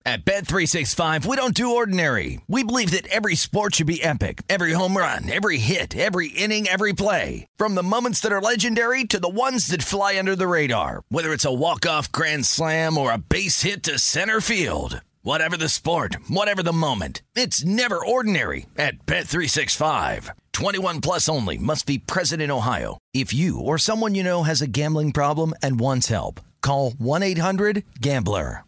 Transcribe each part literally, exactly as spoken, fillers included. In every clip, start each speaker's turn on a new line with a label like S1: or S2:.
S1: At Bet three sixty-five, we don't do ordinary. We believe that every sport should be epic. Every home run, every hit, every inning, every play. From the moments that are legendary to the ones that fly under the radar. Whether it's a walk-off grand slam or a base hit to center field. Whatever the sport, whatever the moment. It's never ordinary at Bet three sixty-five. twenty-one plus only. Must be present in Ohio. If you or someone you know has a gambling problem and wants help, call one eight hundred gambler.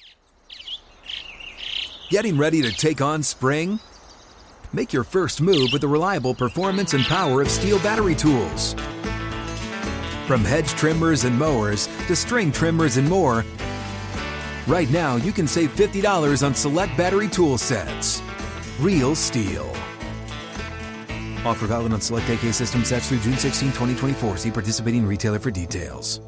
S2: Getting ready to take on spring? Make your first move with the reliable performance and power of Steel battery tools. From hedge trimmers and mowers to string trimmers and more, right now you can save fifty dollars on select battery tool sets. Real Steel. Offer valid on select A K system sets through June sixteenth, twenty twenty-four. See participating retailer for details.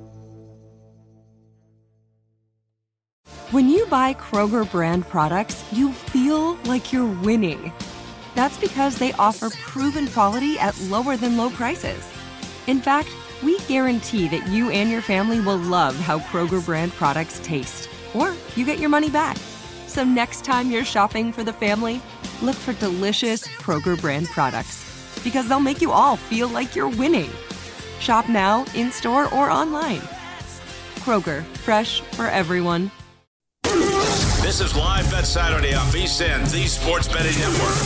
S3: When you buy Kroger brand products, you feel like you're winning. That's because they offer proven quality at lower than low prices. In fact, we guarantee that you and your family will love how Kroger brand products taste, or you get your money back. So next time you're shopping for the family, look for delicious Kroger brand products, because they'll make you all feel like you're winning. Shop now, in-store, or online. Kroger, fresh for everyone.
S4: This is Live Bet Saturday on VSiN, the Sports Betting Network.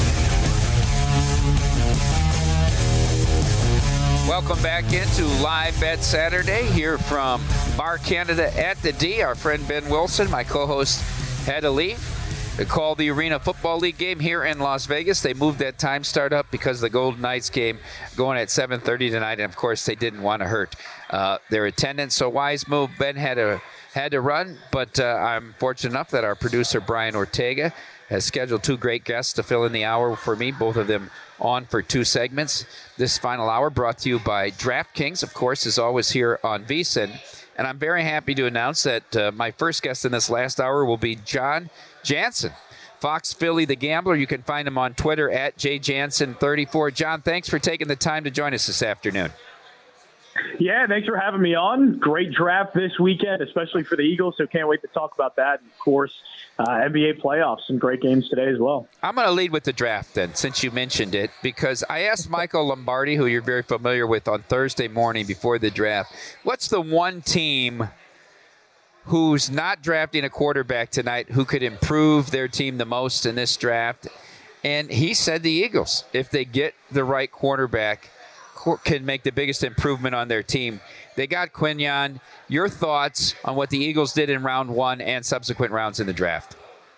S5: Welcome back into Live Bet Saturday here from Bar Canada at the D. Our friend Ben Wilson, my co-host, had to leave to call the Arena Football League game here in Las Vegas. They moved that time start up because of the Golden Knights game going at seven thirty tonight, and of course they didn't want to hurt uh, their attendance. So wise move. Ben had a had to run, but uh, I'm fortunate enough that our producer, Brian Ortega, has scheduled two great guests to fill in the hour for me, both of them on for two segments. This final hour brought to you by DraftKings, of course, is always here on VSiN. And I'm very happy to announce that uh, my first guest in this last hour will be John Jansen, Fox Philly the Gambler. You can find him on Twitter at J Jansen thirty-four. John, thanks for taking the time to join us this afternoon.
S6: Yeah, thanks for having me on. Great draft this weekend, especially for the Eagles, so can't wait to talk about that. And, of course, uh, N B A playoffs, some great games today as well.
S5: I'm going to lead with the draft then, since you mentioned it, because I asked Michael Lombardi, who you're very familiar with, on Thursday morning before the draft, what's the one team who's not drafting a quarterback tonight who could improve their team the most in this draft? And he said the Eagles, if they get the right quarterback, can make the biggest improvement on their team. They got Quinyon. Your thoughts on what the Eagles did in round one and subsequent rounds in the draft?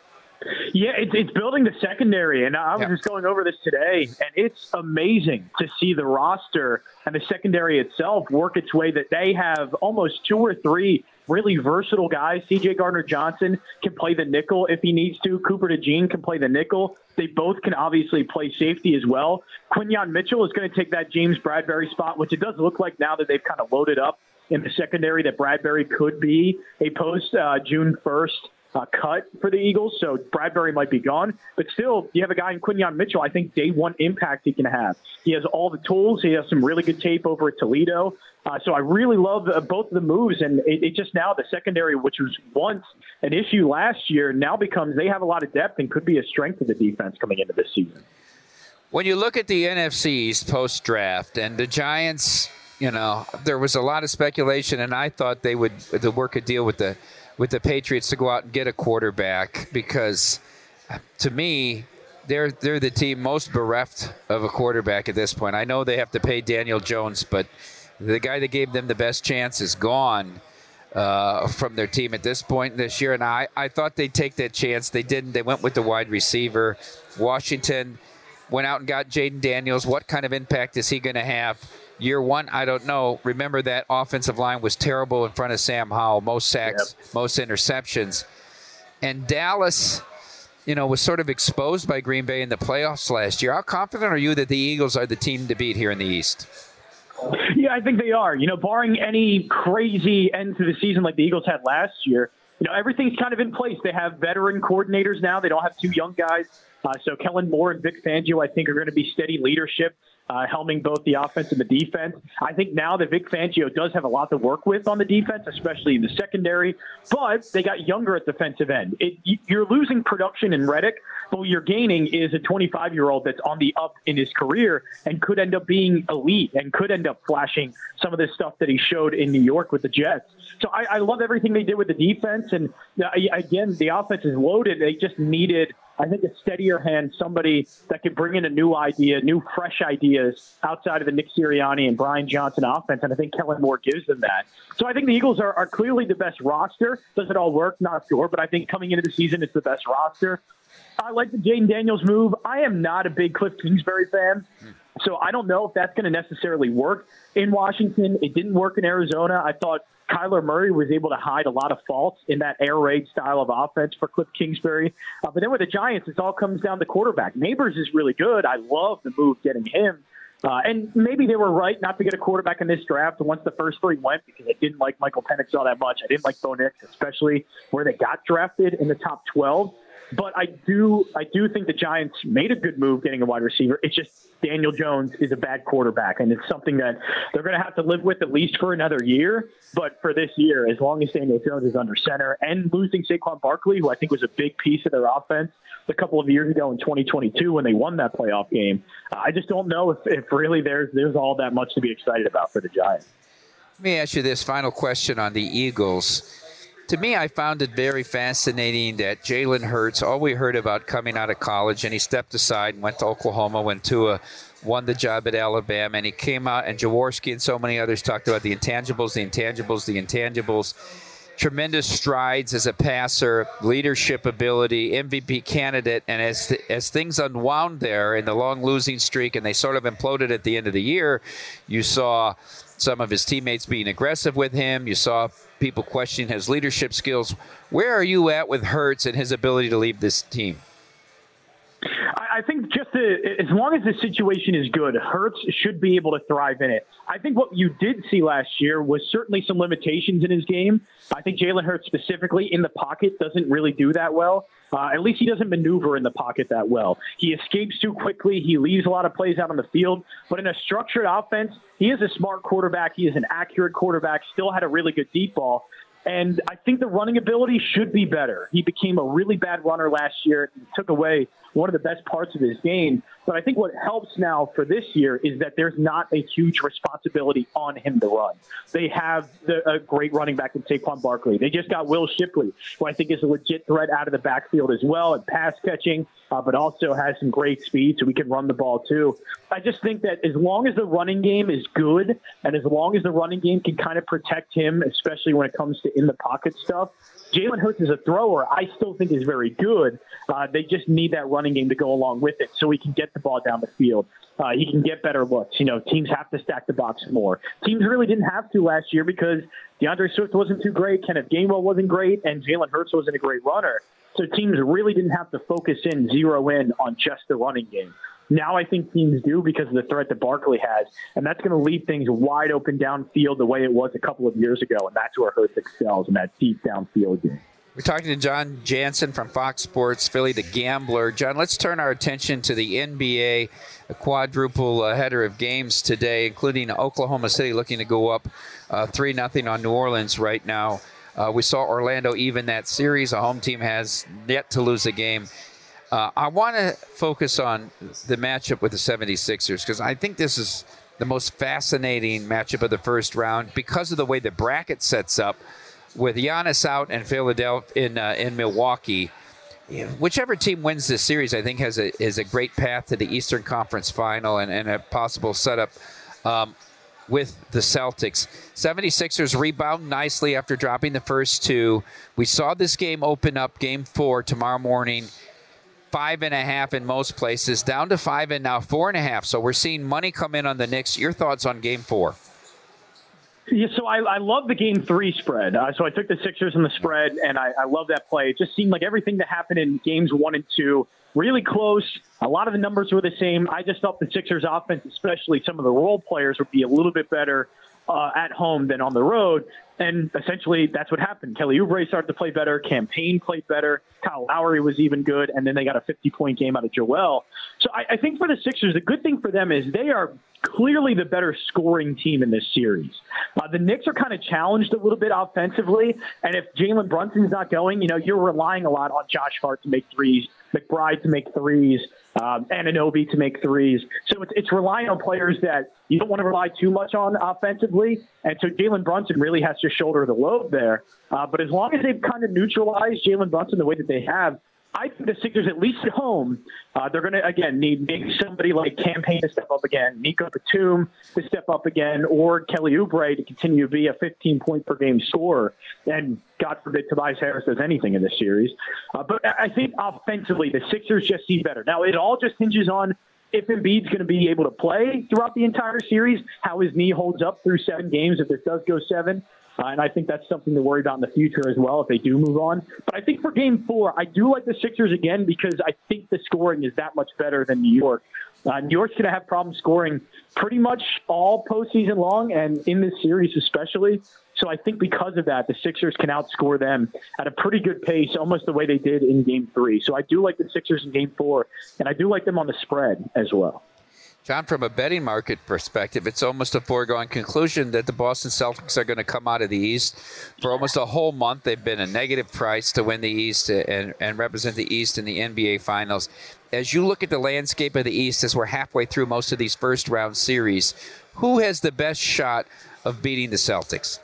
S6: Yeah, it's, it's building the secondary, and I was
S5: yeah.
S6: just going over this today, and it's amazing to see the roster and the secondary itself work its way, that they have almost two or three really versatile guys. C J Gardner-Johnson can play the nickel if he needs to. Cooper DeJean can play the nickel. They both can obviously play safety as well. Quinyon Mitchell is going to take that James Bradbury spot, which it does look like now that they've kind of loaded up in the secondary that Bradbury could be a post uh, June first uh, cut for the Eagles. So Bradbury might be gone. But still, you have a guy in Quinyon Mitchell, I think day one impact he can have. He has all the tools. He has some really good tape over at Toledo. Uh, so I really love uh, both of the moves, and it, it just now the secondary, which was once an issue last year, now becomes they have a lot of depth and could be a strength of the defense coming into this season.
S5: When you look at the N F C East post-draft and the Giants, you know, there was a lot of speculation, and I thought they would to work a deal with the with the Patriots to go out and get a quarterback because, to me, they're they're the team most bereft of a quarterback at this point. I know they have to pay Daniel Jones, but the guy that gave them the best chance is gone uh, from their team at this point this year. And I, I thought they'd take that chance. They didn't. They went with the wide receiver. Washington went out and got Jaden Daniels. What kind of impact is he going to have? Year one, I don't know. Remember that offensive line was terrible in front of Sam Howell. Most sacks, yep. most interceptions. And Dallas, you know, was sort of exposed by Green Bay in the playoffs last year. How confident are you that the Eagles are the team to beat here in the East?
S6: Yeah, I think they are. You know, barring any crazy end to the season like the Eagles had last year, you know, everything's kind of in place. They have veteran coordinators now. They don't have two young guys. Uh, so Kellen Moore and Vic Fangio, I think, are going to be steady leadership. uh, helming both the offense and the defense. I think now that Vic Fangio does have a lot to work with on the defense, especially in the secondary, but they got younger at defensive end. It, you're losing production in Reddick, but what you're gaining is a twenty-five-year-old that's on the up in his career and could end up being elite and could end up flashing some of the stuff that he showed in New York with the Jets. So I, I love everything they did with the defense. And uh, again, the offense is loaded. They just needed, I think, a steadier hand, somebody that could bring in a new idea, new fresh ideas outside of the Nick Sirianni and Brian Johnson offense. And I think Kellen Moore gives them that. So I think the Eagles are, are clearly the best roster. Does it all work? Not sure. But I think coming into the season, it's the best roster. I like the Jaden Daniels move. I am not a big Cliff Kingsbury fan. So I don't know if that's going to necessarily work in Washington. It didn't work in Arizona. I thought Kyler Murray was able to hide a lot of faults in that air raid style of offense for Cliff Kingsbury. Uh, but then with the Giants, it all comes down to quarterback. Neighbors is really good. I love the move getting him. Uh, and maybe they were right not to get a quarterback in this draft once the first three went, because I didn't like Michael Penix all that much. I didn't like Bo Nix, especially where they got drafted in the top twelve. But I do I do think the Giants made a good move getting a wide receiver. It's just Daniel Jones is a bad quarterback, and it's something that they're going to have to live with at least for another year. But for this year, as long as Daniel Jones is under center, and losing Saquon Barkley, who I think was a big piece of their offense a couple of years ago in twenty twenty-two when they won that playoff game, I just don't know if, if really there's there's all that much to be excited about for the Giants.
S5: Let me ask you this final question on the Eagles. To me, I found it very fascinating that Jalen Hurts, all we heard about coming out of college, and he stepped aside and went to Oklahoma when Tua won the job at Alabama, and he came out, and Jaworski and so many others talked about the intangibles, the intangibles, the intangibles. Tremendous strides as a passer, leadership ability, M V P candidate, and as th- as things unwound there in the long losing streak and they sort of imploded at the end of the year, you saw some of his teammates being aggressive with him. You saw people questioning his leadership skills. Where are you at with Hurts and his ability to lead this team?
S6: I think just to, as long as the situation is good, Hurts should be able to thrive in it. I think what you did see last year was certainly some limitations in his game. I think Jalen Hurts specifically in the pocket doesn't really do that well. Uh, at least he doesn't maneuver in the pocket that well. He escapes too quickly. He leaves a lot of plays out on the field. But in a structured offense, he is a smart quarterback. He is an accurate quarterback, still had a really good deep ball. And I think the running ability should be better. He became a really bad runner last year. He took away one of the best parts of his game. But I think what helps now for this year is that there's not a huge responsibility on him to run. They have the, a great running back in Saquon Barkley. They just got Will Shipley, who I think is a legit threat out of the backfield as well at pass catching, uh, but also has some great speed, so we can run the ball too. I just think that as long as the running game is good and as long as the running game can kind of protect him, especially when it comes to in-the-pocket stuff, Jalen Hurts as a thrower, I still think is very good. Uh, they just need that running game to go along with it so he can get the ball down the field. Uh, he can get better looks. You know, teams have to stack the box more. Teams really didn't have to last year because DeAndre Swift wasn't too great, Kenneth Gainwell wasn't great, and Jalen Hurts wasn't a great runner. So teams really didn't have to focus in, zero in on just the running game. Now I think teams do because of the threat that Barkley has, and that's going to leave things wide open downfield the way it was a couple of years ago, and that's where Hurts excels, in that deep downfield game.
S5: We're talking to John Jansen from Fox Sports Philly, the Gambler. John, let's turn our attention to the N B A, a quadruple uh, header of games today, including Oklahoma City looking to go up uh, three nothing on New Orleans right now. Uh, we saw Orlando even that series. A home team has yet to lose a game. Uh, I want to focus on the matchup with the seventy-sixers because I think this is the most fascinating matchup of the first round because of the way the bracket sets up with Giannis out and Philadelphia in uh, in Milwaukee. Whichever team wins this series, I think, has a is a great path to the Eastern Conference Final and, and a possible setup um, with the Celtics. seventy-sixers rebound nicely after dropping the first two. We saw this game open up game four tomorrow morning. Five and a half in most places, down to five and now four and a half. So we're seeing money come in on the Knicks. Your thoughts on game four?
S6: Yeah, so I, I love the game three spread. Uh, so I took the Sixers in the spread, and I, I love that play. It just seemed like everything that happened in games one and two, really close. A lot of the numbers were the same. I just thought the Sixers offense, especially some of the role players, would be a little bit better uh, at home than on the road. And essentially, that's what happened. Kelly Oubre started to play better. Campaign played better. Kyle Lowry was even good. And then they got a fifty-point game out of Joel. So I, I think for the Sixers, the good thing for them is they are clearly the better scoring team in this series. Uh, the Knicks are kind of challenged a little bit offensively. And if Jalen Brunson's not going, you know, you're relying a lot on Josh Hart to make threes, McBride to make threes, um, Anunoby to make threes. So it's, it's relying on players that you don't want to rely too much on offensively. And so Jalen Brunson really has to shoulder the load there. Uh, but as long as they've kind of neutralized Jalen Brunson the way that they have, I think the Sixers, at least at home, uh, they're going to, again, need maybe somebody like Campaign to step up again, Nico Batum to step up again, or Kelly Oubre to continue to be a fifteen-point-per-game scorer. And God forbid Tobias Harris does anything in this series. Uh, but I think offensively, the Sixers just see better. Now, it all just hinges on if Embiid's going to be able to play throughout the entire series, how his knee holds up through seven games if it does go seven. Uh, and I think that's something to worry about in the future as well if they do move on. But I think for game four, I do like the Sixers again because I think the scoring is that much better than New York. Uh, New York's going to have problems scoring pretty much all postseason long and in this series especially. So I think because of that, the Sixers can outscore them at a pretty good pace, almost the way they did in game three. So I do like the Sixers in game four, and I do like them on the spread as well.
S5: John, from a betting market perspective, it's almost a foregone conclusion that the Boston Celtics are going to come out of the East. For almost a whole month, they've been a negative price to win the East and, and represent the East in the N B A Finals. As you look at the landscape of the East, as we're halfway through most of these first-round series, who has the best shot of beating the Celtics?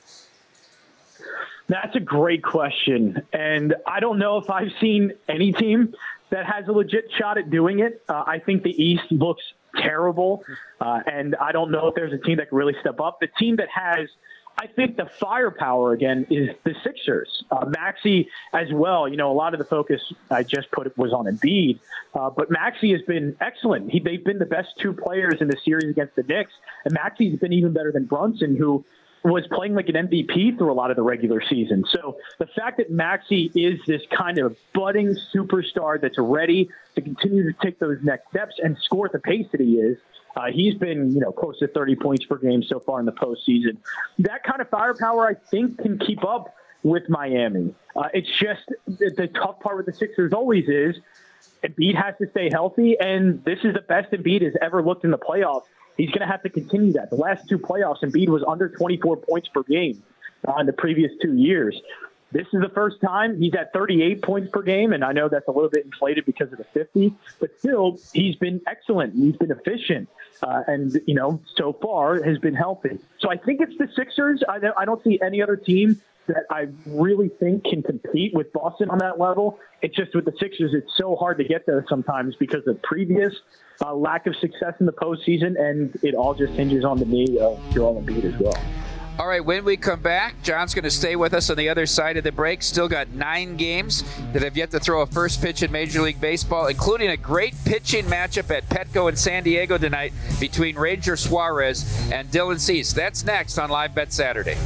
S6: That's a great question, and I don't know if I've seen any team that has a legit shot at doing it. Uh, I think the East looks terrible, uh, and I don't know if there's a team that can really step up. The team that has, I think, the firepower again is the Sixers. Uh, Maxey as well. You know, a lot of the focus I just put was on Embiid, uh, but Maxey has been excellent. He, they've been the best two players in the series against the Knicks, and Maxey's been even better than Brunson, who was playing like an M V P through a lot of the regular season. So the fact that Maxey is this kind of budding superstar that's ready to continue to take those next steps and score at the pace that he is, uh, he's been, you know, close to thirty points per game so far in the postseason. That kind of firepower, I think, can keep up with Miami. Uh, it's just the, the tough part with the Sixers always is Embiid has to stay healthy, and this is the best Embiid has ever looked in the playoffs. He's going to have to continue that. The last two playoffs, Embiid was under twenty-four points per game uh, in the previous two years. This is the first time he's at thirty-eight points per game, and I know that's a little bit inflated because of the fifty, but still, he's been excellent. He's been efficient, uh, and, you know, so far has been healthy. So I think it's the Sixers. I don't, I don't see any other team that I really think can compete with Boston on that level. It's just with the Sixers, it's so hard to get there sometimes because of previous uh, lack of success in the postseason, and it all just hinges on the knee of Joel Embiid as well.
S5: All right, when we come back, John's going to stay with us on the other side of the break. Still got nine games that have yet to throw a first pitch in Major League Baseball, including a great pitching matchup at Petco in San Diego tonight between Ranger Suarez and Dylan Cease. That's next on Live Bet Saturday.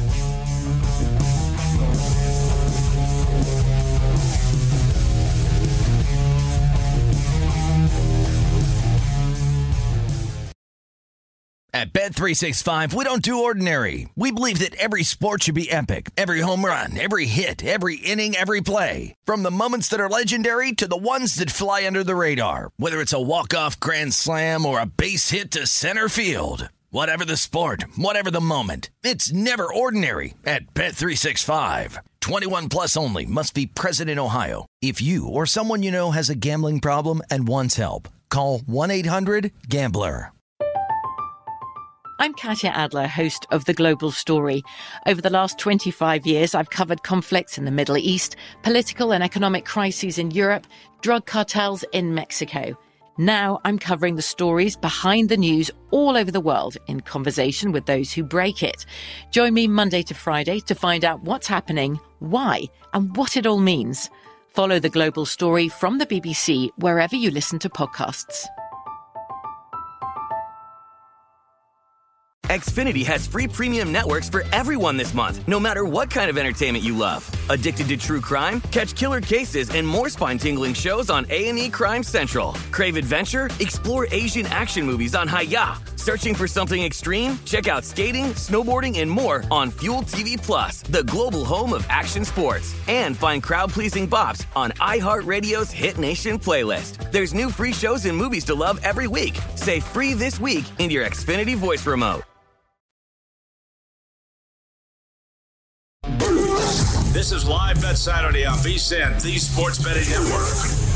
S1: At Bet three sixty-five, we don't do ordinary. We believe that every sport should be epic. Every home run, every hit, every inning, every play. From the moments that are legendary to the ones that fly under the radar. Whether it's a walk-off grand slam or a base hit to center field. Whatever the sport, whatever the moment. It's never ordinary at Bet three sixty-five. twenty-one plus only. Must be present in Ohio. If you or someone you know has a gambling problem and wants help, call one eight hundred gambler.
S7: I'm Katya Adler, host of The Global Story. Over the last twenty-five years, I've covered conflicts in the Middle East, political and economic crises in Europe, drug cartels in Mexico. Now I'm covering the stories behind the news all over the world in conversation with those who break it. Join me Monday to Friday to find out what's happening, why, and what it all means. Follow The Global Story from the B B C wherever you listen to podcasts.
S8: Xfinity has free premium networks for everyone this month, no matter what kind of entertainment you love. Addicted to true crime? Catch killer cases and more spine-tingling shows on A and E Crime Central. Crave adventure? Explore Asian action movies on Hi-Ya. Searching for something extreme? Check out skating, snowboarding, and more on Fuel T V Plus, the global home of action sports. And find crowd-pleasing bops on iHeartRadio's Hit Nation playlist. There's new free shows and movies to love every week. Say free this week in your Xfinity voice remote.
S4: This is Live Bet Saturday on V S I N, the Sports Betting Network.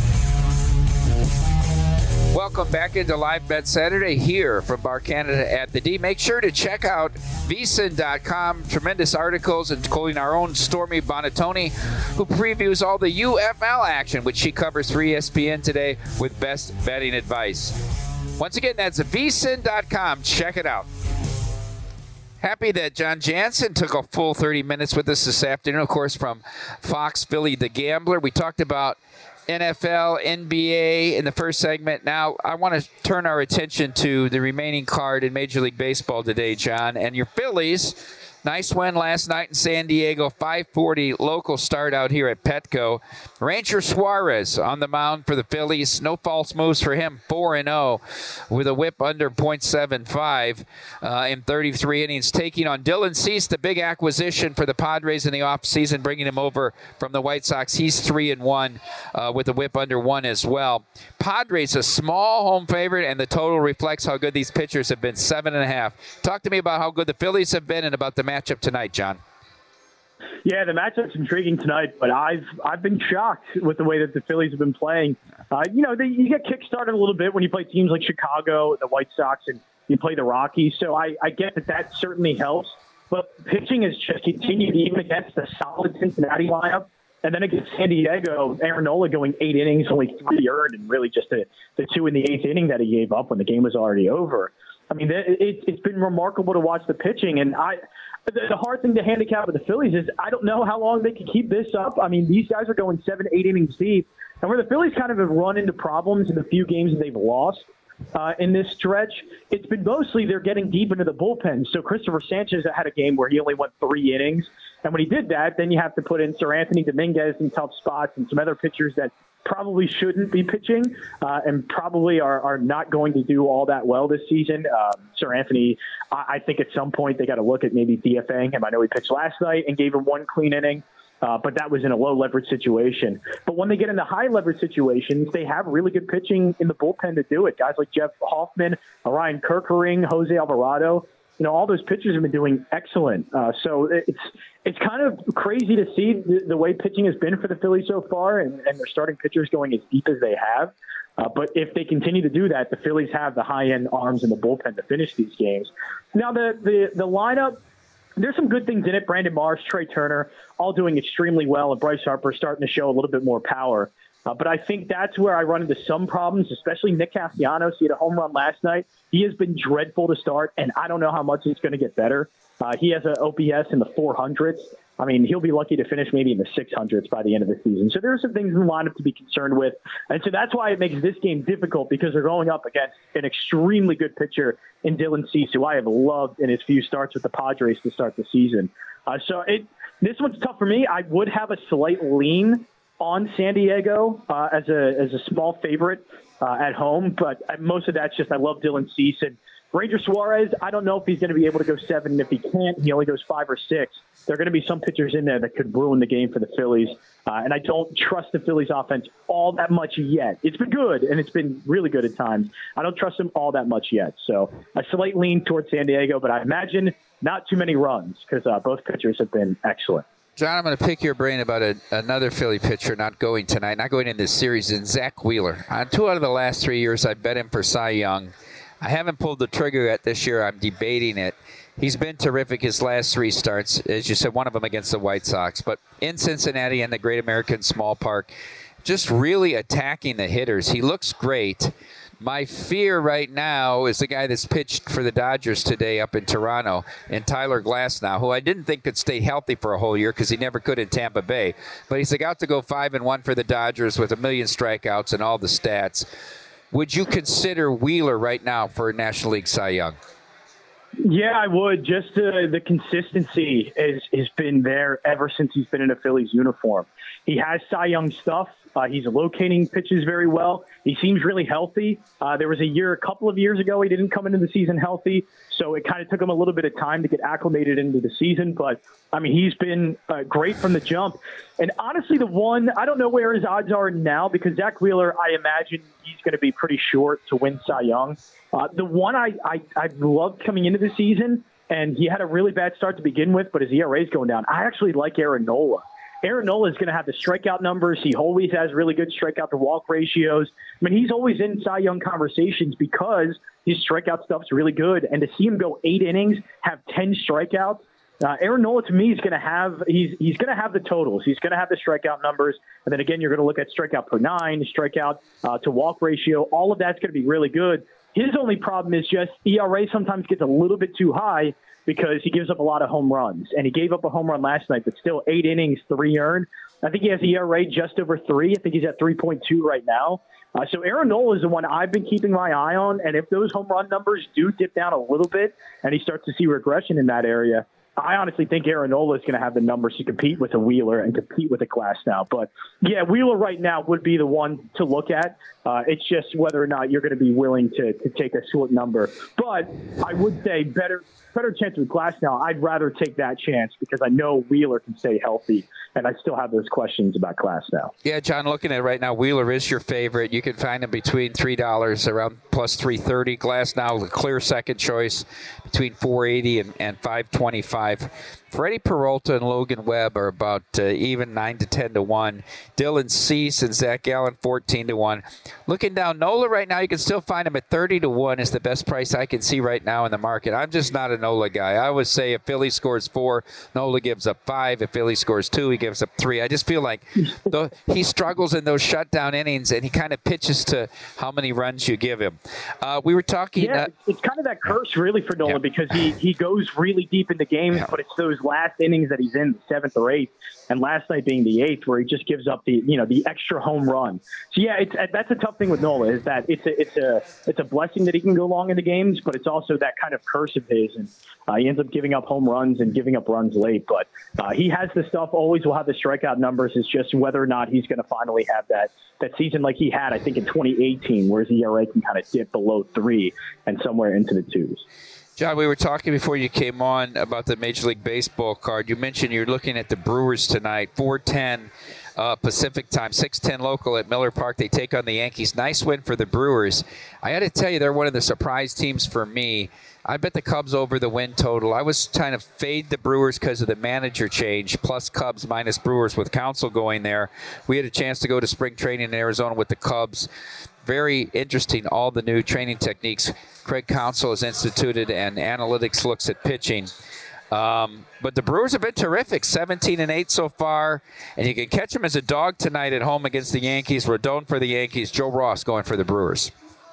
S5: Welcome back into Live Bet Saturday here from Bar Canada at the D. Make sure to check out V S I N dot com. Tremendous articles, including our own Stormy Bonatoni, who previews all the U F L action, which she covers for E S P N today with best betting advice. Once again, that's V S I N dot com. Check it out. Happy that John Jansen took a full thirty minutes with us this afternoon, of course, from Fox Philly The Gambler. We talked about N F L, N B A in the first segment. Now, I want to turn our attention to the remaining card in Major League Baseball today, John. And your Phillies, nice win last night in San Diego, five forty local start out here at Petco. Ranger Suarez on the mound for the Phillies. No false moves for him, four and oh with a whip under point seven five uh, in thirty-three innings. Taking on Dylan Cease, the big acquisition for the Padres in the offseason, bringing him over from the White Sox. He's three and one uh, with a whip under one as well. Padres a small home favorite, and the total reflects how good these pitchers have been, seven and a half. Talk to me about how good the Phillies have been and about the matchup tonight, John.
S6: Yeah, the matchup's intriguing tonight, but I've I've been shocked with the way that the Phillies have been playing. Uh, you know, they, you get kickstarted a little bit when you play teams like Chicago, the White Sox, and you play the Rockies. So I, I get that that certainly helps. But pitching has just continued even against the solid Cincinnati lineup. And then against San Diego, Aaron Nola going eight innings, only three earned, and really just the, the two in the eighth inning that he gave up when the game was already over. I mean, it, it's been remarkable to watch the pitching. And I, the hard thing to handicap with the Phillies is I don't know how long they can keep this up. I mean, these guys are going seven, eight innings deep. And where the Phillies kind of have run into problems in the few games that they've lost uh, in this stretch, it's been mostly they're getting deep into the bullpen. So Christopher Sanchez had a game where he only went three innings. And when he did that, then you have to put in Sir Anthony Dominguez in tough spots and some other pitchers that probably shouldn't be pitching uh, and probably are, are not going to do all that well this season. Um, Sir Anthony, I, I think at some point they got to look at maybe DFAing him. I know he pitched last night and gave him one clean inning, uh, but that was in a low leverage situation. But when they get into high leverage situations, they have really good pitching in the bullpen to do it. Guys like Jeff Hoffman, Ryan Kerkering, Jose Alvarado. You know, all those pitchers have been doing excellent. Uh, so it's it's kind of crazy to see the, the way pitching has been for the Phillies so far, and, and their starting pitchers going as deep as they have. Uh, but if they continue to do that, the Phillies have the high-end arms in the bullpen to finish these games. Now, the, the, the lineup, there's some good things in it. Brandon Marsh, Trey Turner, all doing extremely well, and Bryce Harper starting to show a little bit more power. Uh, but I think that's where I run into some problems, especially Nick Castellanos. He had a home run last night. He has been dreadful to start, and I don't know how much it's going to get better. Uh, he has an O P S in the four hundreds. I mean, he'll be lucky to finish maybe in the six hundreds by the end of the season. So there are some things in the lineup to be concerned with. And so that's why it makes this game difficult, because they're going up against an extremely good pitcher in Dylan Cease, who I have loved in his few starts with the Padres to start the season. Uh, so it, this one's tough for me. I would have a slight lean on San Diego uh, as a as a small favorite uh, at home, but most of that's just I love Dylan Cease. And Ranger Suarez, I don't know if he's going to be able to go seven. And if he can't, he only goes five or six. There are going to be some pitchers in there that could ruin the game for the Phillies. Uh, and I don't trust the Phillies offense all that much yet. It's been good, and it's been really good at times. I don't trust them all that much yet. So a slight lean towards San Diego, but I imagine not too many runs because uh, both pitchers have been excellent.
S5: John, I'm going to pick your brain about a, another Philly pitcher not going tonight, not going in this series, and Zach Wheeler. On two out of the last three years, I bet him for Cy Young. I haven't pulled the trigger yet this year. I'm debating it. He's been terrific his last three starts. As you said, one of them against the White Sox. But in Cincinnati and the Great American Small Park, just really attacking the hitters. He looks great. My fear right now is the guy that's pitched for the Dodgers today up in Toronto, and Tyler Glasnow, who I didn't think could stay healthy for a whole year because he never could in Tampa Bay. But he's about to go five and one for the Dodgers with a million strikeouts and all the stats. Would you consider Wheeler right now for National League Cy Young?
S6: Yeah, I would. Just uh, the consistency has, has been there ever since he's been in a Phillies uniform. He has Cy Young stuff. Uh, he's locating pitches very well. He seems really healthy. Uh, there was a year, a couple of years ago, he didn't come into the season healthy, so it kind of took him a little bit of time to get acclimated into the season. But, I mean, he's been uh, great from the jump. And honestly, the one, I don't know where his odds are now because Zach Wheeler, I imagine he's going to be pretty short to win Cy Young. Uh, the one I, I, I loved coming into the season, and he had a really bad start to begin with, but his E R A is going down. I actually like Aaron Nola. Aaron Nola is going to have the strikeout numbers. He always has really good strikeout to walk ratios. I mean, he's always in Cy Young conversations because his strikeout stuff's really good. And to see him go eight innings, have ten strikeouts, uh, Aaron Nola to me is going to have he's he's going to have the totals. He's going to have the strikeout numbers. And then again, you're going to look at strikeout per nine, strikeout uh, to walk ratio. All of that's going to be really good. His only problem is just E R A sometimes gets a little bit too high, because he gives up a lot of home runs. And he gave up a home run last night, but still eight innings, three earned. I think he has E R A just over three. I think he's at three point two right now. Uh, so Aaron Nola is the one I've been keeping my eye on. And if those home run numbers do dip down a little bit and he starts to see regression in that area, I honestly think Aaron Nola is going to have the numbers to compete with a Wheeler and compete with a Glasnow. But, yeah, Wheeler right now would be the one to look at. Uh, it's just whether or not you're going to be willing to, to take a short number. But I would say better better chance with Glasnow. I'd rather take that chance because I know Wheeler can stay healthy, and I still have those questions about Glasnow.
S5: Yeah, John, looking at it right now, Wheeler is your favorite. You can find him between three dollars, around plus three thirty. Glasnow, the clear second choice, between four eighty and, and five twenty-five. Freddie Peralta and Logan Webb are about uh, even nine to ten to one. Dylan Cease and Zach Gallen fourteen to one. Looking down, Nola right now, you can still find him at thirty to one is the best price I can see right now in the market. I'm just not a Nola guy. I always say if Philly scores four, Nola gives up five. If Philly scores two, he gives up three. I just feel like though he struggles in those shutdown innings, and he kind of pitches to how many runs you give him. Uh, we were talking.
S6: Yeah,
S5: uh,
S6: it's kind of that curse really for Nola yeah. because he, he goes really deep into games, yeah. but it's those last innings that he's in, the seventh or eighth, and last night being the eighth, where he just gives up the you know the extra home run. So yeah, it's that's a tough thing with Nola is that it's a it's a it's a blessing that he can go long in the games, but it's also that kind of curse of his, and uh, he ends up giving up home runs and giving up runs late. But uh, he has the stuff. Always will have the strikeout numbers. It's just whether or not he's going to finally have that that season like he had, I think, in twenty eighteen, where his E R A can kind of dip below three and somewhere into the twos.
S5: John, we were talking before you came on about the Major League Baseball card. You mentioned you're looking at the Brewers tonight, four ten uh, Pacific time, six ten local at Miller Park. They take on the Yankees. Nice win for the Brewers. I got to tell you, they're one of the surprise teams for me. I bet the Cubs over the win total. I was trying to fade the Brewers because of the manager change, plus Cubs minus Brewers with Counsell going there. We had a chance to go to spring training in Arizona with the Cubs. Very interesting, all the new training techniques Craig Counsell has instituted and analytics looks at pitching. Um, but the Brewers have been terrific, seventeen and eight so far, and you can catch them as a dog tonight at home against the Yankees. Rodon for the Yankees, Joe Ross going for the Brewers.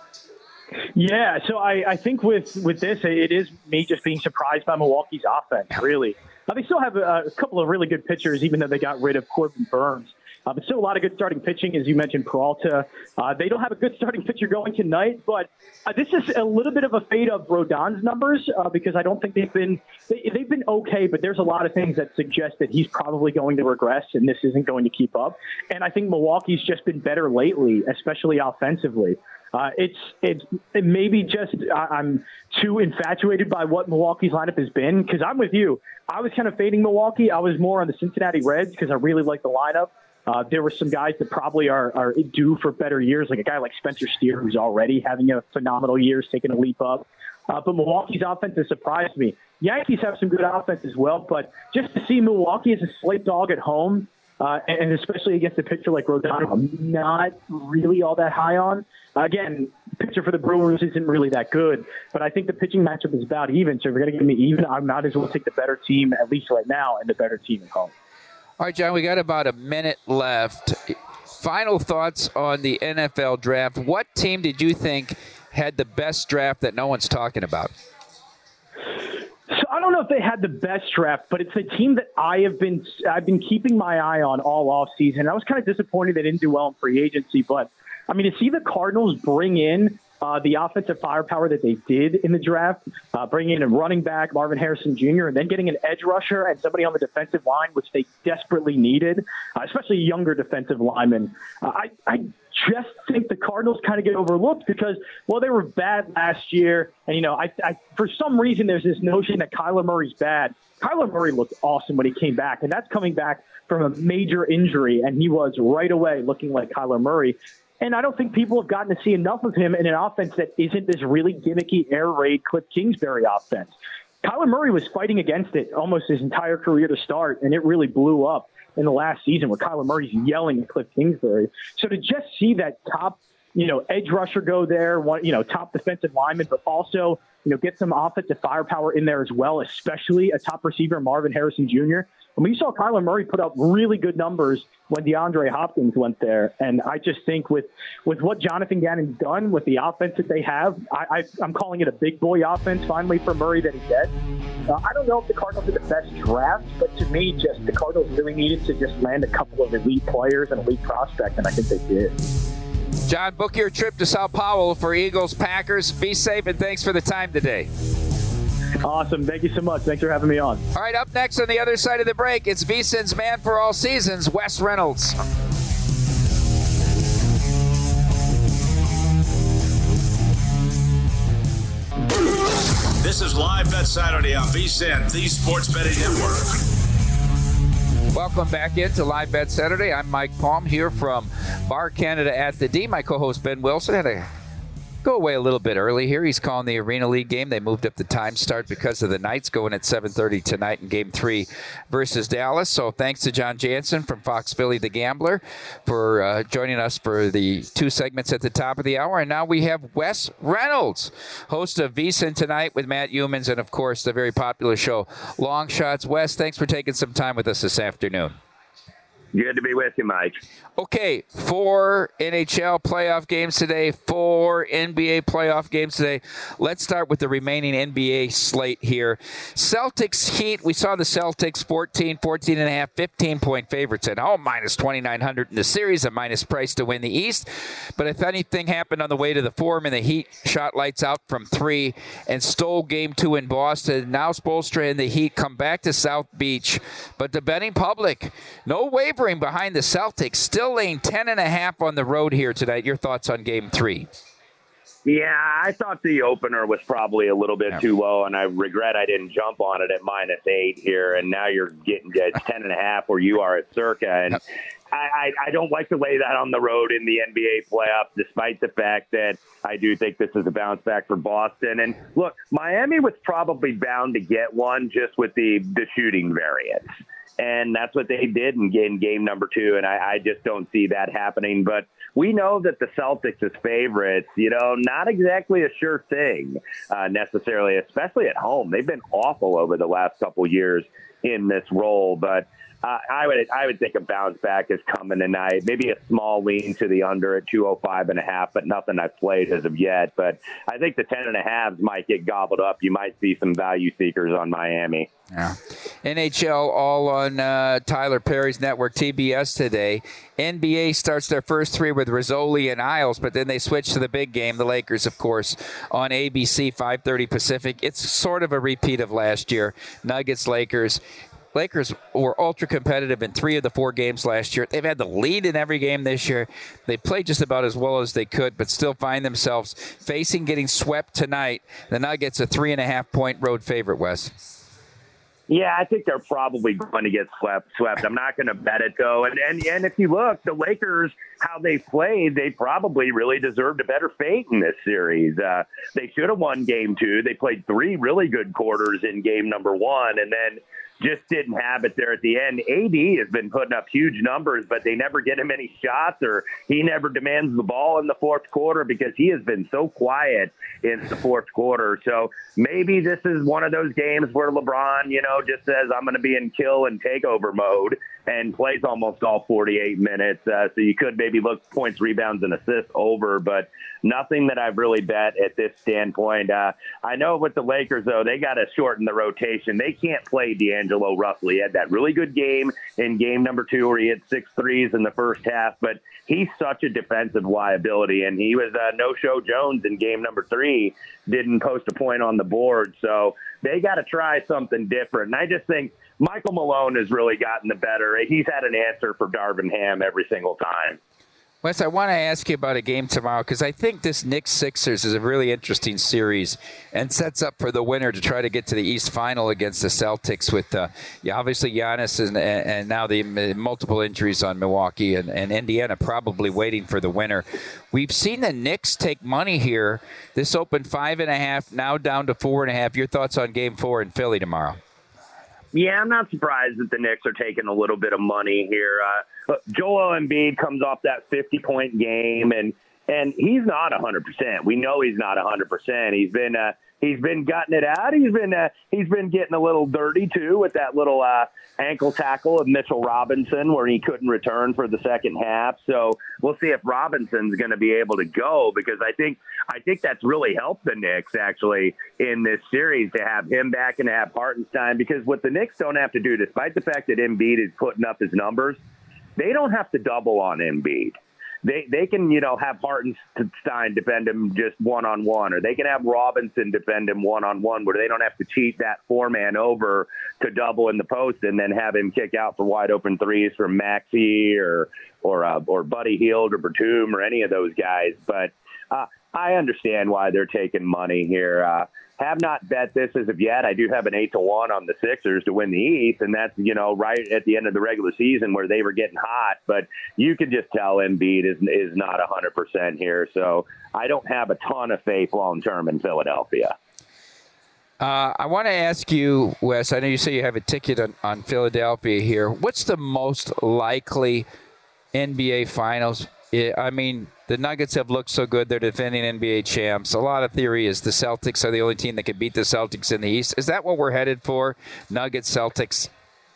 S6: Yeah, so I, I think with, with this, it is me just being surprised by Milwaukee's offense, really. Now, they still have a, a couple of really good pitchers, even though they got rid of Corbin Burns. Uh, but still a lot of good starting pitching, as you mentioned, Peralta. Uh, they don't have a good starting pitcher going tonight, but uh, this is a little bit of a fade of Rodon's numbers uh, because I don't think they've been they, they've been okay, but there's a lot of things that suggest that he's probably going to regress and this isn't going to keep up. And I think Milwaukee's just been better lately, especially offensively. Uh, it's it's it maybe just I, I'm too infatuated by what Milwaukee's lineup has been because I'm with you. I was kind of fading Milwaukee. I was more on the Cincinnati Reds because I really like the lineup. Uh, there were some guys that probably are, are due for better years, like a guy like Spencer Steer, who's already having a phenomenal year, taking a leap up. Uh, but Milwaukee's offense has surprised me. Yankees have some good offense as well, but just to see Milwaukee as a slate dog at home, uh, and especially against a pitcher like Rodon, I'm not really all that high on. Again, pitcher for the Brewers isn't really that good, but I think the pitching matchup is about even. So if you're going to give me even, I might as well take the better team, at least right now, and the better team at home.
S5: All right, John, we got about a minute left. Final thoughts on the N F L draft. What team did you think had the best draft that no one's talking about?
S6: So I don't know if they had the best draft, but it's the team that I have been I've been keeping my eye on all offseason. I was kind of disappointed they didn't do well in free agency, but I mean to see the Cardinals bring in uh, the offensive firepower that they did in the draft, uh, bringing in a running back, Marvin Harrison Junior, and then getting an edge rusher and somebody on the defensive line, which they desperately needed, uh, especially a younger defensive lineman. Uh, I, I just think the Cardinals kind of get overlooked because, well, they were bad last year. And, you know, I, I for some reason there's this notion that Kyler Murray's bad. Kyler Murray looked awesome when he came back, and that's coming back from a major injury, and he was right away looking like Kyler Murray. And I don't think people have gotten to see enough of him in an offense that isn't this really gimmicky air raid Cliff Kingsbury offense. Kyler Murray was fighting against it almost his entire career to start, and it really blew up in the last season where Kyler Murray's yelling at Cliff Kingsbury. So to just see that top, you know, edge rusher go there, one, you know, top defensive lineman, but also, you know, get some offensive firepower in there as well, especially a top receiver, Marvin Harrison Junior. I mean, you saw Kyler Murray put up really good numbers when DeAndre Hopkins went there. And I just think with, with what Jonathan Gannon's done with the offense that they have, I, I, I'm calling it a big boy offense finally for Murray that he gets. Uh, I don't know if the Cardinals did the best draft, but to me, just the Cardinals really needed to just land a couple of elite players and elite prospects, and I think they did.
S5: John, book your trip to Sao Paulo for Eagles Packers. Be safe, and thanks for the time today.
S6: Awesome. Thank you so much. Thanks for having me on.
S5: All right, up next on the other side of the break, it's VSiN's man for all seasons, Wes Reynolds.
S4: This is Live Bet Saturday on VSiN, the Sports Betting Network.
S5: Welcome back into Live Bet Saturday. I'm Mike Palm here from Bar Canada at the D. My co-host Ben Wilson had a go away a little bit early here. He's calling the Arena League game. They moved up the time start because of the Knights going at seven thirty tonight in Game three versus Dallas. So thanks to John Jansen from Fox Philly The Gambler for uh, joining us for the two segments at the top of the hour. And now we have Wes Reynolds, host of VSiN Tonight with Matt Youmans and, of course, the very popular show Long Shots. Wes, thanks for taking some time with us this afternoon.
S9: Good to be with you, Mike.
S5: Okay, four N H L playoff games today, four N B A playoff games today. Let's start with the remaining N B A slate here. Celtics Heat, we saw the Celtics fourteen, fourteen and a half, fifteen-point favorites at home, minus twenty-nine hundred in the series, a minus price to win the East. But if anything happened on the way to the Forum and the Heat shot lights out from three and stole game two in Boston, now Spoelstra and the Heat come back to South Beach. But the betting public, no wavering behind the Celtics, still laying ten and a half on the road here tonight. Your thoughts on game three?
S9: Yeah, I thought the opener was probably a little bit yeah. too low, and I regret I didn't jump on it at minus eight here, and now you're getting to ten and a half where you are at circa, and yep. I, I, I don't like to lay that on the road in the N B A playoffs, despite the fact that I do think this is a bounce back for Boston. And look, Miami was probably bound to get one just with the, the shooting variance. And that's what they did in game, game number two, and I, I just don't see that happening. But we know that the Celtics as favorites, you know, not exactly a sure thing uh, necessarily, especially at home. They've been awful over the last couple years in this role, but uh, I would I would think a bounce back is coming tonight. Maybe a small lean to the under at two oh five and a half, but nothing I've played as of yet. But I think the ten and a halves might get gobbled up. You might see some value seekers on Miami.
S5: Yeah. N H L all on uh, Tyler Perry's network, T B S today. N B A starts their first three with Rizzoli and Isles, but then they switch to the big game, the Lakers, of course, on A B C, five thirty Pacific. It's sort of a repeat of last year. Nuggets, Lakers. Lakers were ultra competitive in three of the four games last year. They've had the lead in every game this year. They played just about as well as they could, but still find themselves facing getting swept tonight. The Nuggets, a three and a half point road favorite, Wes.
S9: Yeah, I think they're probably going to get swept. Swept. I'm not going to bet it, though. And, and and if you look, the Lakers, how they played, they probably really deserved a better fate in this series. Uh, they should have won game two. They played three really good quarters in game number one, and then just didn't have it there at the end. A D has been putting up huge numbers, but they never get him any shots, or he never demands the ball in the fourth quarter because he has been so quiet in the fourth quarter. So maybe this is one of those games where LeBron, you know, just says, I'm going to be in kill and takeover mode. and plays almost all forty-eight minutes. Uh, so you could maybe look points, rebounds, and assists over, but nothing that I've really bet at this standpoint. Uh, I know with the Lakers, though, they got to shorten the rotation. They can't play D'Angelo Russell. He had that really good game in game number two where he hit six threes in the first half, but he's such a defensive liability, and he was uh, no-show Jones in game number three, didn't post a point on the board. So they got to try something different. And I just think Michael Malone has really gotten the better. He's had an answer for Darvin Ham every single time.
S5: Wes, I want to ask you about a game tomorrow because I think this Knicks-Sixers is a really interesting series and sets up for the winner to try to get to the East Final against the Celtics with uh, obviously Giannis and, and now the multiple injuries on Milwaukee and, and Indiana probably waiting for the winner. We've seen the Knicks take money here. This opened five and a half, now down to four and a half. Your thoughts on Game Four in Philly tomorrow?
S9: Yeah, I'm not surprised that the Knicks are taking a little bit of money here. Uh, Joel Embiid comes off that fifty-point game, and and he's not one hundred percent. We know he's not one hundred percent. He's been uh, he's been gutting it out. He's been uh, he's been getting a little dirty too with that little uh, ankle tackle of Mitchell Robinson where he couldn't return for the second half. So we'll see if Robinson's going to be able to go, because I think I think that's really helped the Knicks actually in this series to have him back and to have Hartenstein, because what the Knicks don't have to do, despite the fact that Embiid is putting up his numbers, they don't have to double on Embiid. They they can, you know, have Hartenstein defend him just one-on-one, or they can have Robinson defend him one-on-one where they don't have to cheat that four-man over to double in the post and then have him kick out for wide-open threes from Maxey or or uh, or Buddy Hield or Batum or any of those guys. But uh, I understand why they're taking money here. Uh, have not bet this as of yet. I do have an eight to one on the Sixers to win the East, and that's, you know, right at the end of the regular season where they were getting hot. But you can just tell Embiid is is not one hundred percent here. So I don't have a ton of faith long term in Philadelphia.
S5: Uh, I want to ask you, Wes, I know you say you have a ticket on, on Philadelphia here. What's the most likely N B A Finals? I mean, the Nuggets have looked so good. They're defending N B A champs. A lot of theory is the Celtics are the only team that can beat the Celtics in the East. Is that what we're headed for, Nuggets, Celtics?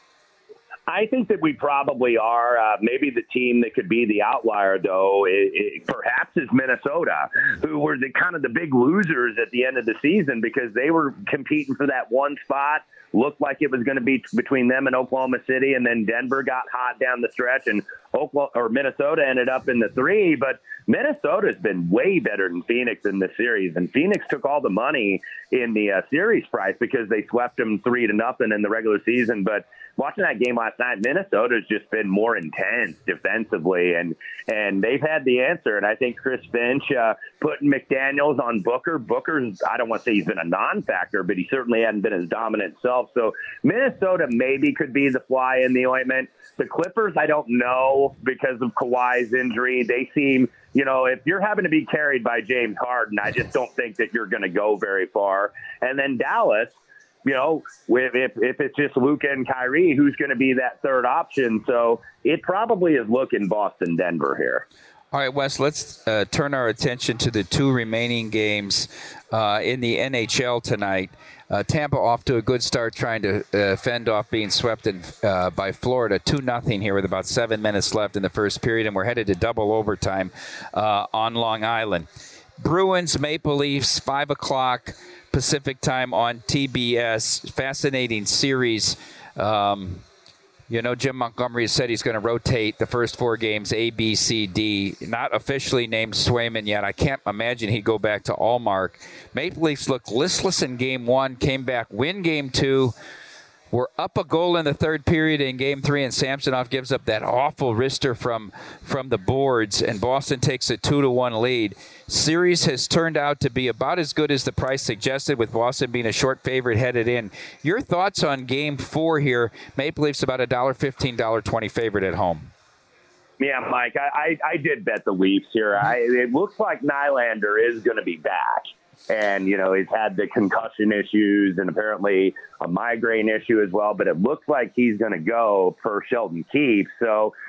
S9: I think that we probably are. Uh, maybe the team that could be the outlier, though, it, it, perhaps is Minnesota, who were the kind of the big losers at the end of the season because they were competing for that one spot. Looked like it was going to be between them and Oklahoma City, and then Denver got hot down the stretch, and Oklahoma or Minnesota ended up in the three. But Minnesota's been way better than Phoenix in this series, and Phoenix took all the money in the uh, series price because they swept them three to nothing in the regular season. But watching that game last night, Minnesota's just been more intense defensively, and and they've had the answer. And I think Chris Finch uh, putting McDaniels on Booker. Booker's, I don't want to say he's been a non-factor, but he certainly hadn't been his dominant self. So Minnesota maybe could be the fly in the ointment. The Clippers, I don't know because of Kawhi's injury. They seem, you know, if you're having to be carried by James Harden, I just don't think that you're going to go very far. And then Dallas, you know, if, if, if it's just Luka and Kyrie, who's going to be that third option? So it probably is looking Boston, Denver here.
S5: All right, Wes, let's uh, turn our attention to the two remaining games uh, in the N H L tonight. Uh, Tampa off to a good start trying to uh, fend off being swept in, uh, by Florida two nothing here with about seven minutes left in the first period, and we're headed to double overtime uh, on Long Island. Bruins, Maple Leafs, five o'clock Pacific time on T B S. Fascinating series. Um, you know, Jim Montgomery has said he's going to rotate the first four games A, B, C, D. Not officially named Swayman yet. I can't imagine he'd go back to Allmark. Maple Leafs looked listless in game one, came back, win game two. We're up a goal in the third period in game three, and Samsonov gives up that awful wrister from from the boards, and Boston takes a two to one lead. Series has turned out to be about as good as the price suggested, with Boston being a short favorite headed in. Your thoughts on game four here? Maple Leafs about a one dollar fifteen, one dollar twenty favorite at home.
S9: Yeah, Mike, I, I, I did bet the Leafs here. I, it looks like Nylander is going to be back. And, you know, he's had the concussion issues and apparently a migraine issue as well. But it looks like he's going to go per Sheldon Keefe. So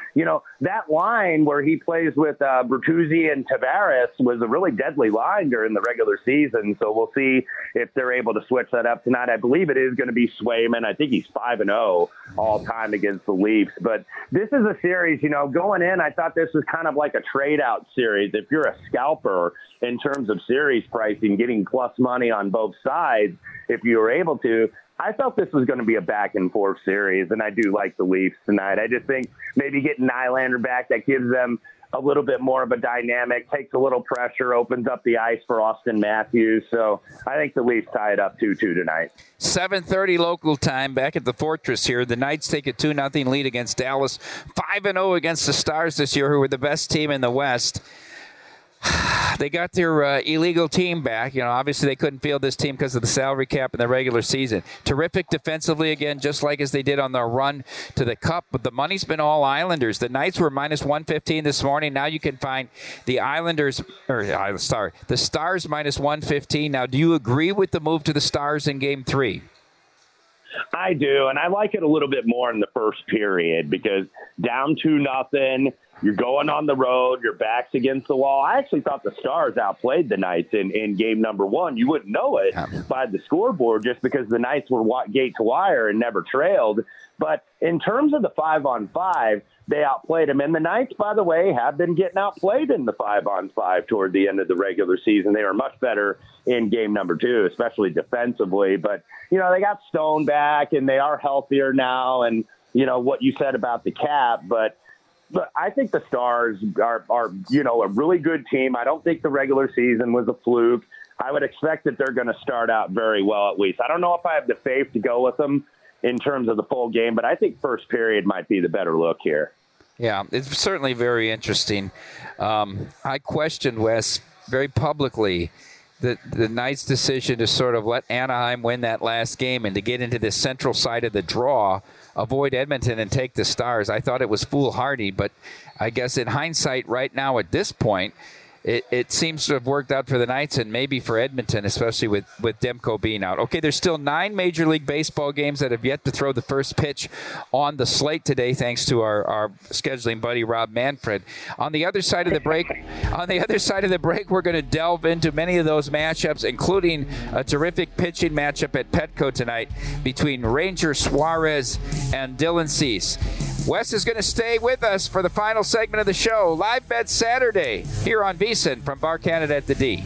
S9: you know, that line where he plays with uh, Bertuzzi and Tavares was a really deadly line during the regular season. So we'll see if they're able to switch that up tonight. I believe it is going to be Swayman. I think he's five and oh all time against the Leafs. But this is a series, you know, going in, I thought this was kind of like a trade-out series. If you're a scalper in terms of series pricing, getting plus money on both sides, if you were able to, I felt this was going to be a back-and-forth series, and I do like the Leafs tonight. I just think maybe getting Nylander back, that gives them a little bit more of a dynamic, takes a little pressure, opens up the ice for Austin Matthews. So I think the Leafs tie it up two two tonight.
S5: seven thirty local time back at the Fortress here. The Knights take a two nothing lead against Dallas. five and oh against the Stars this year, who were the best team in the West. They got their uh, illegal team back. You know, obviously they couldn't field this team because of the salary cap in the regular season. Terrific defensively again, just like as they did on their run to the Cup. But the money's been all Islanders. The Knights were minus one fifteen this morning. Now you can find the Islanders, or uh, sorry, the Stars minus one fifteen. Now, do you agree with the move to the Stars in Game Three?
S9: I do, and I like it a little bit more in the first period because down two nothing. You're going on the road. Your back's against the wall. I actually thought the Stars outplayed the Knights in, in game number one. You wouldn't know it by the scoreboard just because the Knights were gate to wire and never trailed. But in terms of the five-on-five, they outplayed them. And the Knights, by the way, have been getting outplayed in the five-on-five toward the end of the regular season. They were much better in game number two, especially defensively. But, you know, they got Stone back, and they are healthier now. And, you know, what you said about the cap, but – But I think the Stars are, are, you know, a really good team. I don't think the regular season was a fluke. I would expect that they're going to start out very well at least. I don't know if I have the faith to go with them in terms of the full game, but I think first period might be the better look here.
S5: Yeah, it's certainly very interesting. Um, I questioned, Wes, very publicly the, the Knights' decision to sort of let Anaheim win that last game and to get into the central side of the draw, avoid Edmonton and take the Stars. I thought it was foolhardy, but I guess in hindsight right now at this point, it, it seems to have worked out for the Knights and maybe for Edmonton, especially with, with Demko being out. Okay, there's still nine Major League Baseball games that have yet to throw the first pitch on the slate today, thanks to our, our scheduling buddy Rob Manfred. On the other side of the break, on the other side of the break, we're going to delve into many of those matchups, including a terrific pitching matchup at Petco tonight between Ranger Suarez and Dylan Cease. Wes is going to stay with us for the final segment of the show, Live Bet Saturday, here on VSiN from Bar Canada at the D.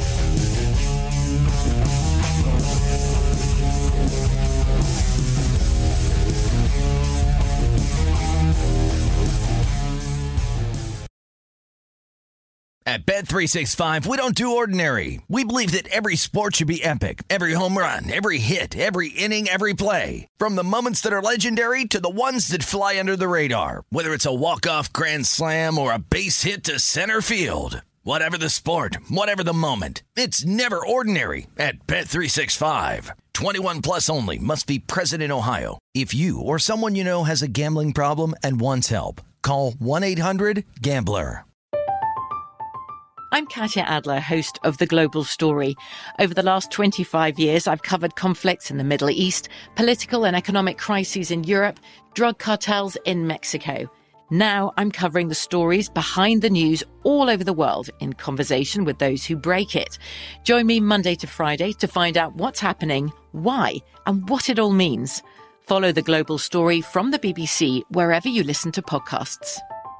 S1: At Bet three sixty-five, we don't do ordinary. We believe that every sport should be epic. Every home run, every hit, every inning, every play. From the moments that are legendary to the ones that fly under the radar. Whether it's a walk-off grand slam or a base hit to center field. Whatever the sport, whatever the moment. It's never ordinary at Bet three sixty-five. twenty-one plus only. Must be present in Ohio. If you or someone you know has a gambling problem and wants help, call one eight hundred gambler.
S7: I'm Katya Adler, host of The Global Story. Over the last twenty-five years, I've covered conflicts in the Middle East, political and economic crises in Europe, drug cartels in Mexico. Now I'm covering the stories behind the news all over the world in conversation with those who break it. Join me Monday to Friday to find out what's happening, why, and what it all means. Follow The Global Story from the B B C wherever you listen to podcasts.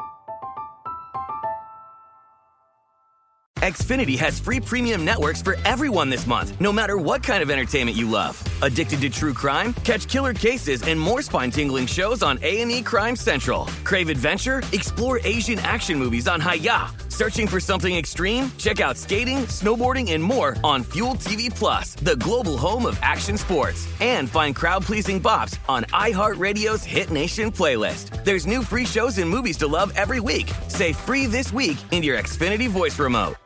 S8: Xfinity has free premium networks for everyone this month, no matter what kind of entertainment you love. Addicted to true crime? Catch killer cases and more spine-tingling shows on A and E Crime Central. Crave adventure? Explore Asian action movies on Hi-Ya. Searching for something extreme? Check out skating, snowboarding, and more on Fuel T V Plus, the global home of action sports. And find crowd-pleasing bops on iHeartRadio's Hit Nation playlist. There's new free shows and movies to love every week. Say free this week in your Xfinity voice remote.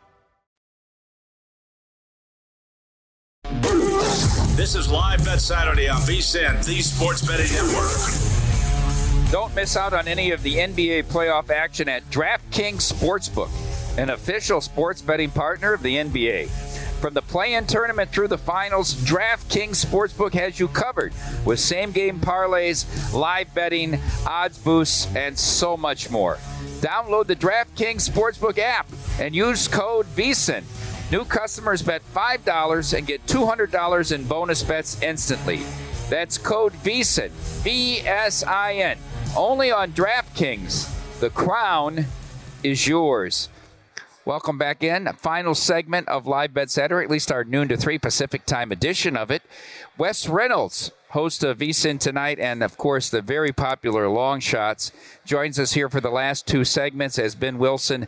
S4: This is Live Bet Saturday on VSiN, the Sports Betting Network.
S5: Don't miss out on any of the N B A playoff action at DraftKings Sportsbook, an official sports betting partner of the N B A. From the play-in tournament through the finals, DraftKings Sportsbook has you covered with same-game parlays, live betting, odds boosts, and so much more. Download the DraftKings Sportsbook app and use code VSiN. New customers bet five dollars and get two hundred dollars in bonus bets instantly. That's code VSiN, V S I N. Only on DraftKings. The crown is yours. Welcome back in. A final segment of Live Bet Saturday, at least our noon to three Pacific time edition of it. Wes Reynolds, host of VSiN Tonight, and of course the very popular Long Shots, joins us here for the last two segments as Ben Wilson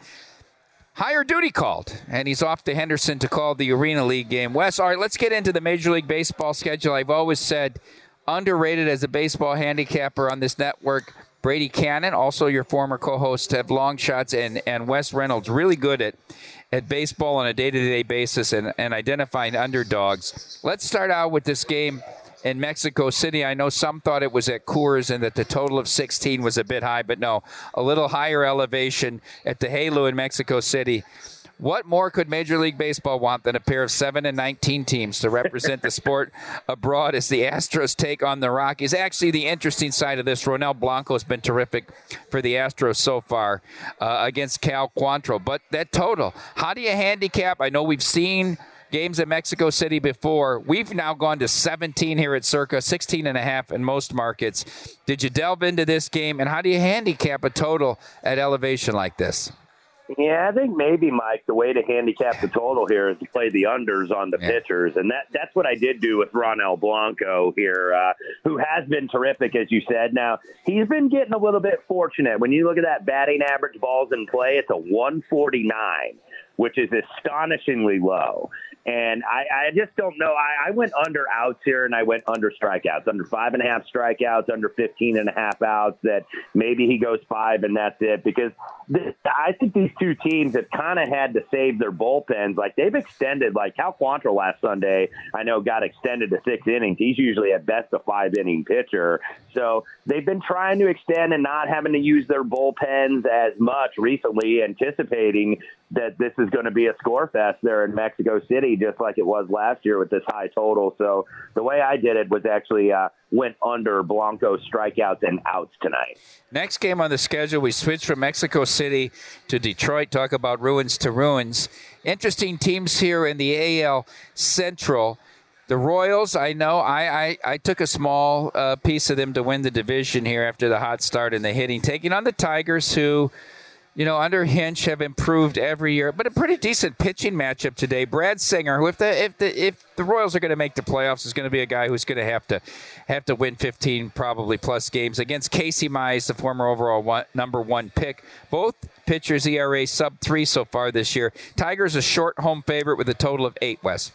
S5: higher duty called, and he's off to Henderson to call the Arena League game. Wes, all right, let's get into the Major League Baseball schedule. I've always said underrated as a baseball handicapper on this network. Brady Cannon, also your former co-host, have Long Shots, and, and Wes Reynolds, really good at, at baseball on a day-to-day basis and, and identifying underdogs. Let's start out with this game in Mexico City. I know some thought it was at Coors and that the total of sixteen was a bit high, but no, a little higher elevation at the Halo in Mexico City. What more could Major League Baseball want than a pair of seven and nineteen teams to represent the sport abroad as the Astros take on the Rockies? Actually, the interesting side of this, Ronel Blanco has been terrific for the Astros so far uh, against Cal Quantrill. But that total, how do you handicap? I know we've seen games at Mexico City before. We've now gone to seventeen here at Circa, sixteen and a half in most markets. Did you delve into this game, and how do you handicap a total at elevation like this?
S9: Yeah, I think maybe, Mike, the way to handicap the total here is to play the unders on the yeah. pitchers. And that that's what I did do with Ronel Blanco here, uh, who has been terrific, as you said. Now, he's been getting a little bit fortunate. When you look at that batting average balls in play, it's a one forty-nine, which is astonishingly low. And I, I just don't know. I, I went under outs here, and I went under strikeouts, under five and a half strikeouts, under fifteen and a half outs, that maybe he goes five and that's it. Because this, I think these two teams have kind of had to save their bullpens. Like, they've extended, like Cal Quantrill last Sunday, I know got extended to six innings. He's usually at best a five inning pitcher. So they've been trying to extend and not having to use their bullpens as much recently, anticipating that this is going to be a score fest there in Mexico City, just like it was last year with this high total. So the way I did it was actually uh, went under Blanco's strikeouts and outs tonight.
S5: Next game on the schedule, we switch from Mexico City to Detroit, talk about ruins to ruins. Interesting teams here in the A L Central. The Royals, I know, I, I, I took a small uh, piece of them to win the division here after the hot start in the hitting, taking on the Tigers, who, you know, under Hinch have improved every year, but a pretty decent pitching matchup today. Brad Singer, who if the if the if the Royals are going to make the playoffs, is going to be a guy who's going to have to have to win fifteen probably plus games against Casey Mize, the former overall one, number one pick. Both pitchers E R A sub three so far this year. Tigers a short home favorite with a total of eight. Wes.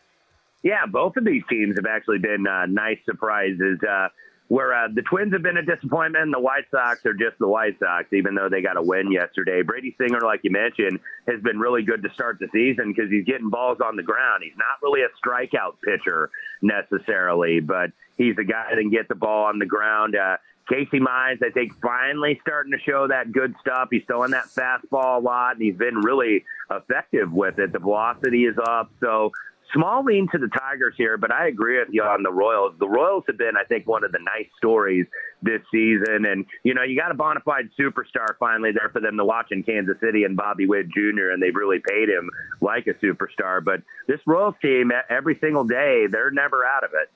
S9: Yeah, both of these teams have actually been uh, nice surprises. Uh, Where uh, the Twins have been a disappointment, and the White Sox are just the White Sox, even though they got a win yesterday. Brady Singer, like you mentioned, has been really good to start the season because he's getting balls on the ground. He's not really a strikeout pitcher necessarily, but he's a guy that can get the ball on the ground. Uh, Casey Mize, I think, finally starting to show that good stuff. He's throwing that fastball a lot, and he's been really effective with it. The velocity is up, so small lean to the Tigers here, but I agree with you on the Royals. The Royals have been, I think, one of the nice stories this season. And, you know, you got a bona fide superstar finally there for them to watch in Kansas City and Bobby Witt Junior, and they've really paid him like a superstar. But this Royals team, every single day, they're never out of it.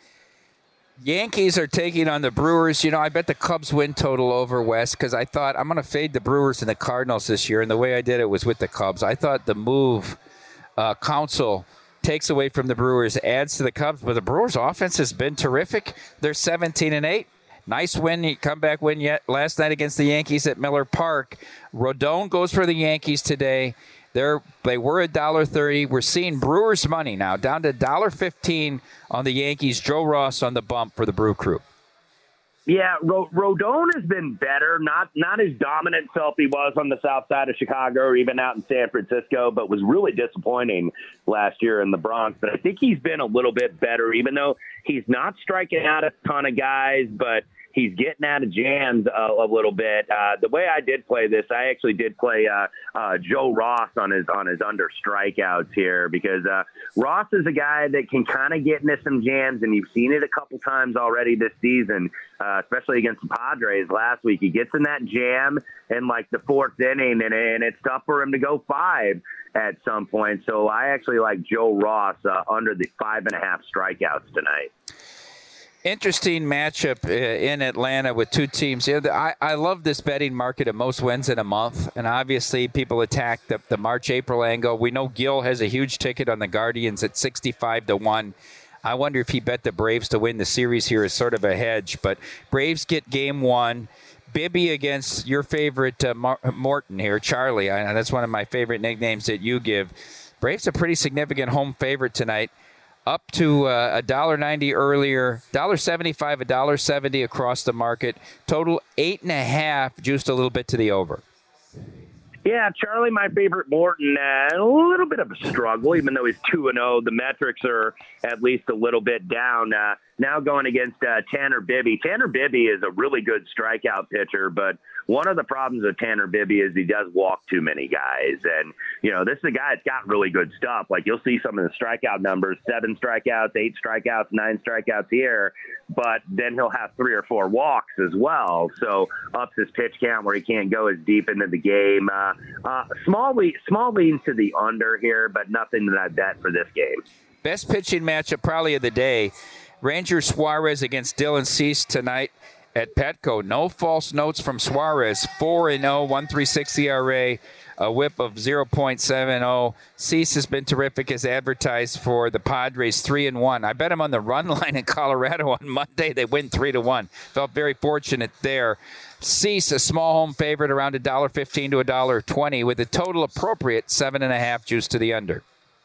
S5: Yankees are taking on the Brewers. You know, I bet the Cubs win total over, West, because I thought I'm going to fade the Brewers and the Cardinals this year, and the way I did it was with the Cubs. I thought the move, uh, Council takes away from the Brewers, adds to the Cubs, but the Brewers' offense has been terrific. They're seventeen and eight. Nice win, comeback win yet last night against the Yankees at Miller Park. Rodon goes for the Yankees today. They're, they were a dollar thirty. We're seeing Brewers money now, down to a dollar fifteen on the Yankees. Joe Ross on the bump for the Brew Crew.
S9: Yeah, Rodon has been better, not not as dominant self he was on the south side of Chicago or even out in San Francisco, but was really disappointing last year in the Bronx. But I think he's been a little bit better, even though he's not striking out a ton of guys, but He's getting out of jams a, a little bit. Uh, the way I did play this, I actually did play uh, uh, Joe Ross on his on his under strikeouts here because uh, Ross is a guy that can kind of get into some jams, and you've seen it a couple times already this season, uh, especially against the Padres last week. He gets in that jam in like the fourth inning, and, and it's tough for him to go five at some point. So I actually like Joe Ross uh, under the five and a half strikeouts tonight.
S5: Interesting matchup in Atlanta with two teams. I, I love this betting market at most wins in a month, and obviously people attack the, the March-April angle. We know Gil has a huge ticket on the Guardians at sixty-five to one. I wonder if he bet the Braves to win the series here as sort of a hedge, but Braves get game one. Bibby against your favorite uh, Mar- Morton here, Charlie. I, that's one of my favorite nicknames that you give. Braves a pretty significant home favorite tonight. Up to uh, one dollar ninety earlier, one dollar seventy-five, one dollar seventy across the market. Total eight and a half, juiced a little bit to the over.
S9: Yeah, Charlie, my favorite Morton, uh, a little bit of a struggle, even though he's two and oh. The metrics are at least a little bit down. Uh, now going against uh, Tanner Bibby. Tanner Bibby is a really good strikeout pitcher, but one of the problems with Tanner Bibby is he does walk too many guys. And, you know, this is a guy that's got really good stuff. Like, you'll see some of the strikeout numbers, seven strikeouts, eight strikeouts, nine strikeouts here, but then he'll have three or four walks as well. So ups his pitch count where he can't go as deep into the game. Uh, uh, small, lead, small lean to the under here, but nothing that I bet for this game.
S5: Best pitching matchup probably of the day. Ranger Suarez against Dylan Cease tonight at Petco. No false notes from Suarez. four and oh, one point three six E R A, a whip of oh point seven oh. Cease has been terrific as advertised for the Padres, three and one. I bet him on the run line in Colorado on Monday. They win three to one. Felt very fortunate there. Cease, a small home favorite, around one dollar fifteen to one dollar twenty, with a total appropriate seven and a half juice to the under.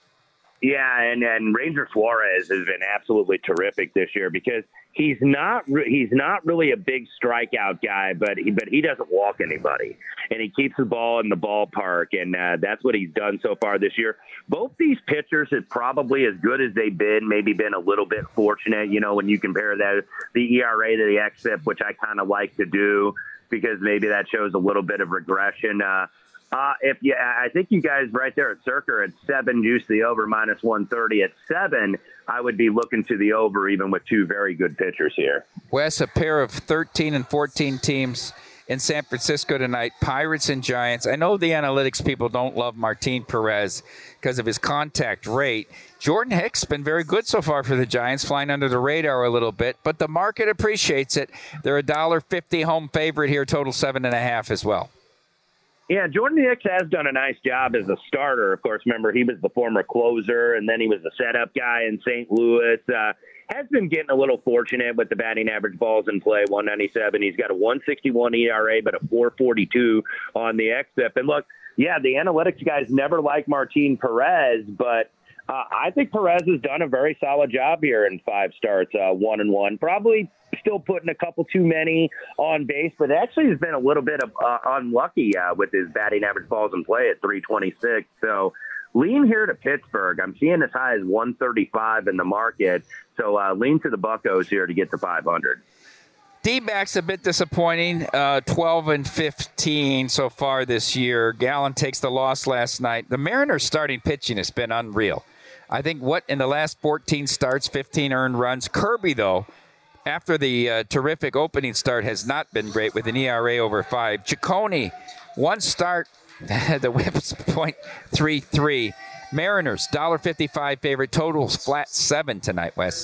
S9: Yeah, and, and Ranger Suarez has been absolutely terrific this year because he's not re- he's not really a big strikeout guy, but he but he doesn't walk anybody, and he keeps the ball in the ballpark, and uh, that's what he's done so far this year. Both these pitchers have probably as good as they've been, maybe been a little bit fortunate. You know, when you compare that the E R A to the X F I P, which I kind of like to do because maybe that shows a little bit of regression. Uh, Uh, if you, I think you guys right there at Circa at seven, juice the over minus one thirty. At seven, I would be looking to the over even with two very good pitchers here.
S5: Wes, a pair of thirteen and fourteen teams in San Francisco tonight, Pirates and Giants. I know the analytics people don't love Martin Perez because of his contact rate. Jordan Hicks been very good so far for the Giants, flying under the radar a little bit, but the market appreciates it. They're a one dollar fifty home favorite here, total seven and a half as well.
S9: Yeah, Jordan Hicks has done a nice job as a starter. Of course, remember, he was the former closer, and then he was the setup guy in Saint Louis. Uh, has been getting a little fortunate with the batting average balls in play, one ninety-seven. He's got a one sixty-one E R A, but a four forty-two on the X F I P. And look, yeah, the analytics guys never like Martin Perez, but uh, I think Perez has done a very solid job here in five starts, uh, one and one. Probably still putting a couple too many on base, but actually has been a little bit of uh, unlucky uh, with his batting average balls in play at three twenty-six. So lean here to Pittsburgh. I'm seeing as high as one thirty-five in the market. So uh, lean to the Buccos here to get to five hundred.
S5: D-backs a bit disappointing, uh, twelve and fifteen so far this year. Gallen takes the loss last night. The Mariners' starting pitching has been unreal. I think what in the last fourteen starts, fifteen earned runs. Kirby, though, after the uh, terrific opening start, has not been great with an E R A over five. Ciccone, one start, the whip's point three three. Mariners, one dollar fifty-five favorite, totals flat seven tonight, Wes.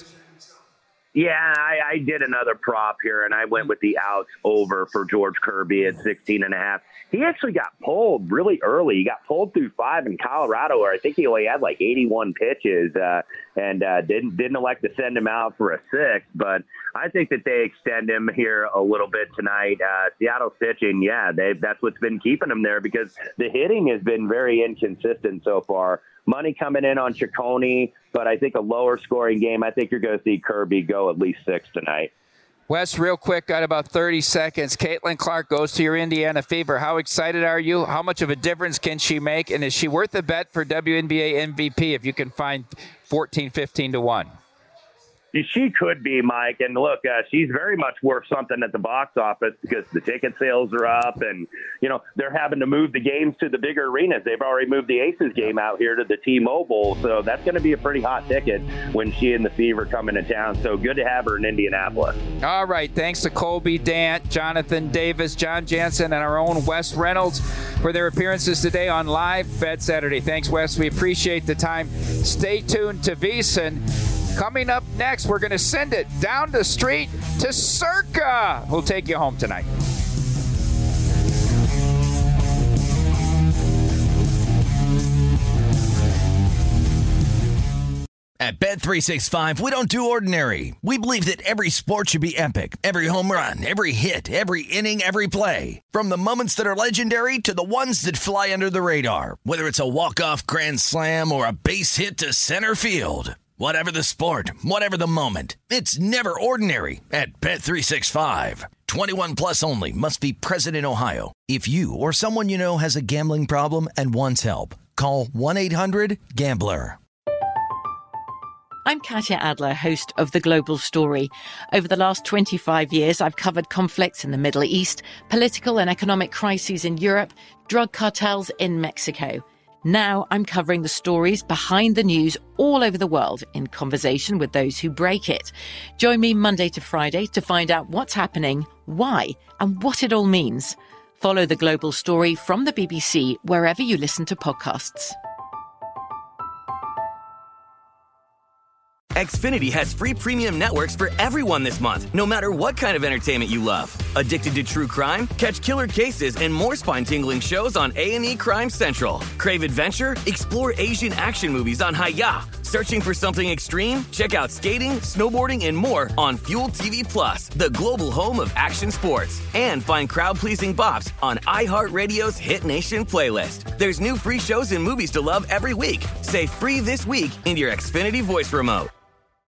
S9: Yeah, I, I did another prop here, and I went with the outs over for George Kirby at sixteen and a half. He actually got pulled really early. He got pulled through five in Colorado, where I think he only had like eighty-one pitches, uh, and uh, didn't didn't elect to send him out for a sixth. But I think that they extend him here a little bit tonight. Uh, Seattle's pitching, yeah, they that's what's been keeping him there because the hitting has been very inconsistent so far. Money coming in on Ciccone, but I think a lower scoring game. I think you're going to see Kirby go at least six tonight.
S5: Wes, real quick, got about thirty seconds. Caitlin Clark goes to your Indiana Fever. How excited are you? How much of a difference can she make? And is she worth a bet for W N B A M V P if you can find fourteen, fifteen to one?
S9: she could be, Mike. And look, uh, she's very much worth something at the box office because the ticket sales are up, and you know they're having to move the games to the bigger arenas. They've already moved the Aces game out here to the T-Mobile, so that's going to be a pretty hot ticket when she and the Fever come into town. So good to have her in Indianapolis.
S5: All right, thanks to Colby Dant, Jonathan Davis, John Jansen, and our own Wes Reynolds for their appearances today on Live Bet Saturday. Thanks, Wes. We appreciate the time. Stay tuned to VSiN. Coming up next, we're going to send it down the street to Circa. We'll take you home tonight.
S1: At Bet three sixty-five, we don't do ordinary. We believe that every sport should be epic. Every home run, every hit, every inning, every play. From the moments that are legendary to the ones that fly under the radar. Whether it's a walk-off grand slam or a base hit to center field. Whatever the sport, whatever the moment, it's never ordinary at Bet three sixty-five. twenty-one plus only. Must be present in Ohio. If you or someone you know has a gambling problem and wants help, call one eight hundred gambler.
S7: I'm Katya Adler, host of The Global Story. Over the last twenty-five years, I've covered conflicts in the Middle East, political and economic crises in Europe, drug cartels in Mexico. Now I'm covering the stories behind the news all over the world in conversation with those who break it. Join me Monday to Friday to find out what's happening, why, and what it all means. Follow The Global Story from the B B C wherever you listen to podcasts.
S8: Xfinity has free premium networks for everyone this month, no matter what kind of entertainment you love. Addicted to true crime? Catch killer cases and more spine-tingling shows on A and E Crime Central. Crave adventure? Explore Asian action movies on Hayya. Searching for something extreme? Check out skating, snowboarding, and more on Fuel T V Plus, the global home of action sports. And find crowd-pleasing bops on iHeartRadio's Hit Nation playlist. There's new free shows and movies to love every week. Say free this week in your Xfinity voice remote.